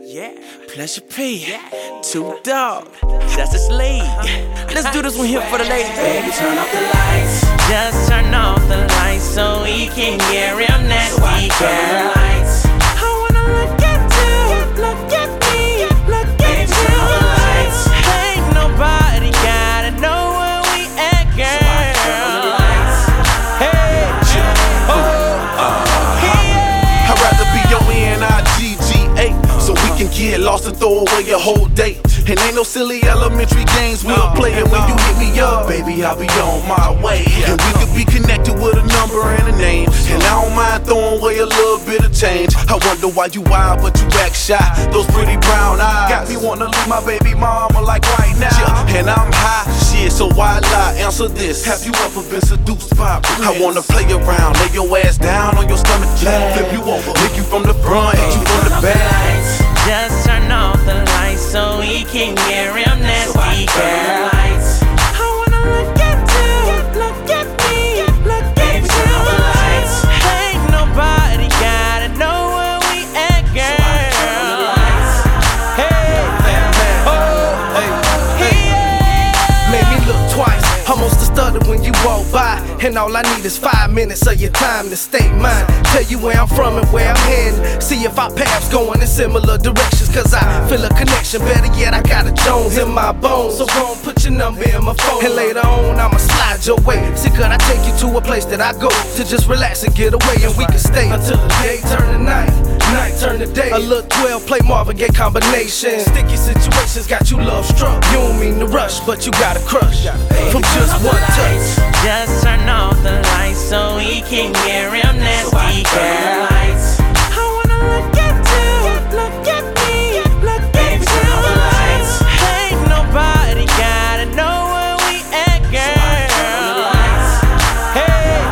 Yeah. Pleasure P. Yeah. 2 Dog. Justice League. Let's do this one here for the ladies. Baby, turn off the lights. Just turn off the lights so we can get real nasty. Turn the lights. I wanna look at you, look at me, look at Baby, turn off the lights. Ain't nobody gotta know where we at, girl. Turn the lights. Hey, I'd rather be your N-I-G-G-A, so we can get lost and throw away your whole day. And ain't no silly elementary games we'll play it when you hit me up. Baby, I'll be on my way. And we could be connected with a number and a name. And I don't mind throwing away a little bit of change. I wonder why you wild but you act shy. Those pretty brown eyes got me wanna leave my baby mama like right now. Yeah, and I'm high, shit, so why lie? Answer this. Have you ever been seduced by a prince? I wanna play around, lay your ass down on your stomach, flip you over, lick you from the front, hit you from the back. just turn off the lights so we can get real nasty, girl. I wanna look at you, look at me, look at you. Ain't nobody gotta know where we at, girl. Hey, Made me look twice, almost a stutter when you walk by. And all I need is 5 minutes of your time to state mine. Tell you where I'm from and where I'm heading. See if our paths going in similar directions, cause I feel a connection. Better yet, I got a Jones in my bones. So go and put your number in my phone, and later on I'ma slide your way. See, could I take you to a place that I go to just relax and get away, and we can stay until the day turn to night, night turn to day. A little 12 play Marvin Gaye combination. Sticky situations got you love struck. You don't mean to rush, but you got a crush from just one touch. just turn off the lights so we can get real nasty, girl. I wanna look at you, look at me, look at you. Ain't nobody gotta know where we at, girl. Hey,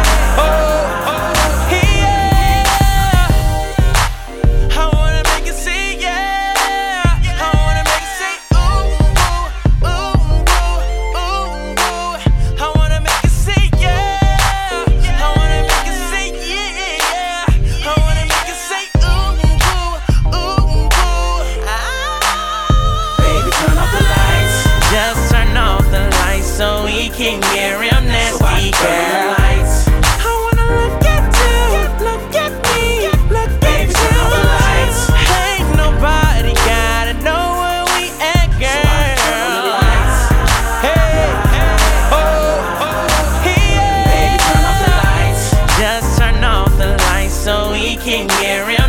yeah. I wanna make it see, yeah. I wanna make it say, ooh, ooh, ooh, ooh, ooh. I wanna make it say, yeah. I wanna make it say, yeah. I wanna make it say, ooh, ooh, ooh. Baby, turn off the lights. Just turn off the lights so we can get real nasty, girl. I wanna look at you, look at me, look at you. Ain't nobody gotta know where we at, girl. Hey, Baby, turn off the lights. just turn off the lights so we can get real